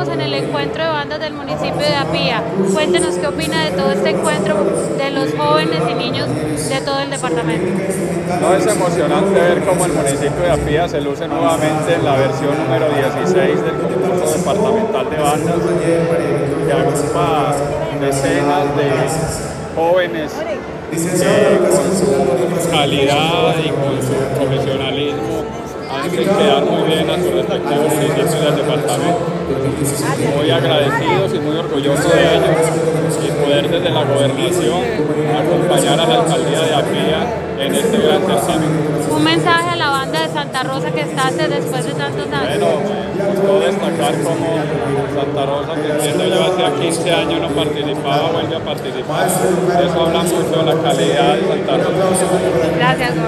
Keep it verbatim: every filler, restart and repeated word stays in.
estamos en el encuentro de bandas del municipio de Apía. Cuéntenos qué opina de todo este encuentro de los jóvenes y niños de todo el departamento. No, es emocionante ver cómo el municipio de Apía se luce nuevamente en la versión número dieciséis del concurso departamental de bandas, que agrupa decenas de jóvenes que con su calidad y con su profesionalismo hacen quedar muy bien a sus respectivos municipios del departamento. Muy agradecidos y muy orgullosos de ellos y poder desde la gobernación acompañar a la alcaldía de Apía en este gran certamen. Un mensaje a la banda de Santa Rosa que está después de tantos años. Bueno, me gustó destacar como Santa Rosa, que siendo yo hace quince años no participaba, vuelve a participar. Eso habla mucho de la calidad de Santa Rosa. Gracias.